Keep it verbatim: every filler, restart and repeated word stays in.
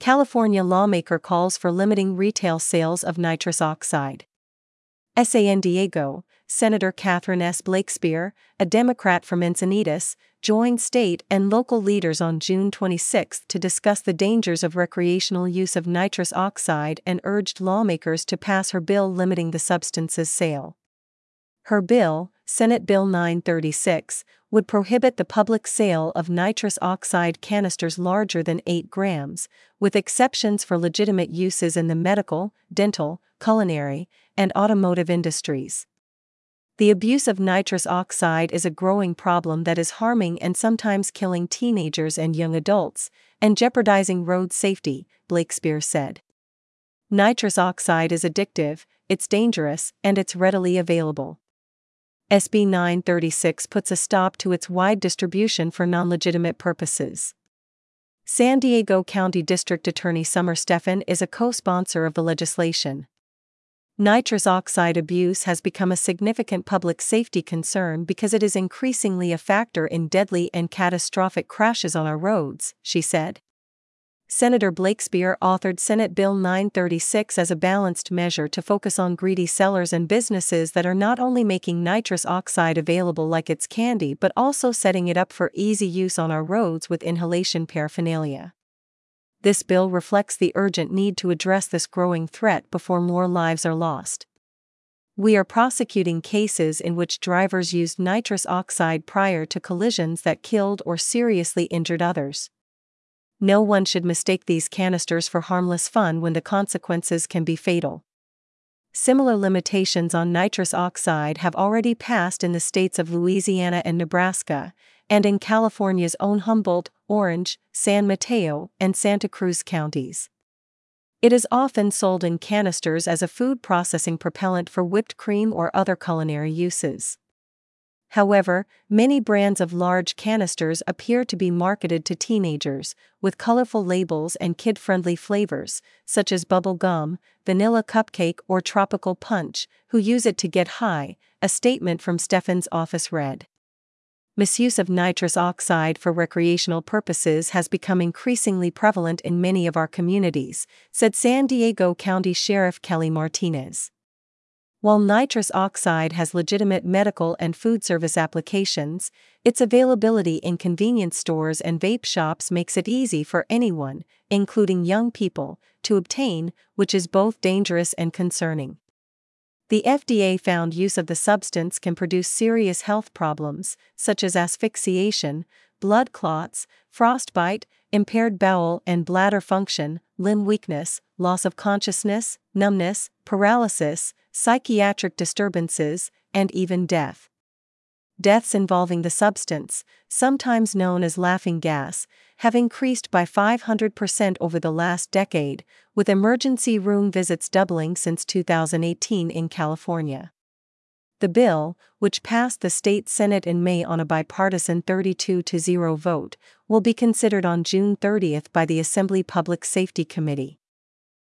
California lawmaker calls for limiting retail sales of nitrous oxide. San Diego, Senator Catherine S. Blakespear, a Democrat from Encinitas, joined state and local leaders on June twenty-sixth to discuss the dangers of recreational use of nitrous oxide and urged lawmakers to pass her bill limiting the substance's sale. Her bill, Senate Bill nine thirty-six, would prohibit the public sale of nitrous oxide canisters larger than eight grams, with exceptions for legitimate uses in the medical, dental, culinary, and automotive industries. The abuse of nitrous oxide is a growing problem that is harming and sometimes killing teenagers and young adults, and jeopardizing road safety, Blakespear said. Nitrous oxide is addictive, it's dangerous, and it's readily available. S B nine thirty-six puts a stop to its wide distribution for non-legitimate purposes. San Diego County District Attorney Summer Stephan is a co-sponsor of the legislation. Nitrous oxide abuse has become a significant public safety concern because it is increasingly a factor in deadly and catastrophic crashes on our roads, she said. Senator Blakespear authored Senate Bill nine thirty-six as a balanced measure to focus on greedy sellers and businesses that are not only making nitrous oxide available like it's candy but also setting it up for easy use on our roads with inhalation paraphernalia. This bill reflects the urgent need to address this growing threat before more lives are lost. We are prosecuting cases in which drivers used nitrous oxide prior to collisions that killed or seriously injured others. No one should mistake these canisters for harmless fun when the consequences can be fatal. Similar limitations on nitrous oxide have already passed in the states of Louisiana and Nebraska, and in California's own Humboldt, Orange, San Mateo, and Santa Cruz counties. It is often sold in canisters as a food processing propellant for whipped cream or other culinary uses. However, many brands of large canisters appear to be marketed to teenagers, with colorful labels and kid-friendly flavors, such as bubble gum, vanilla cupcake or tropical punch, who use it to get high, a statement from Stephan's office read. Misuse of nitrous oxide for recreational purposes has become increasingly prevalent in many of our communities, said San Diego County Sheriff Kelly Martinez. While nitrous oxide has legitimate medical and food service applications, its availability in convenience stores and vape shops makes it easy for anyone, including young people, to obtain, which is both dangerous and concerning. The F D A found use of the substance can produce serious health problems, such as asphyxiation, blood clots, frostbite, impaired bowel and bladder function, limb weakness, loss of consciousness, numbness, paralysis, psychiatric disturbances, and even death. Deaths involving the substance, sometimes known as laughing gas, have increased by five hundred percent over the last decade, with emergency room visits doubling since two thousand eighteen in California. The bill, which passed the state Senate in May on a bipartisan thirty-two to zero vote, will be considered on June thirtieth by the Assembly Public Safety Committee.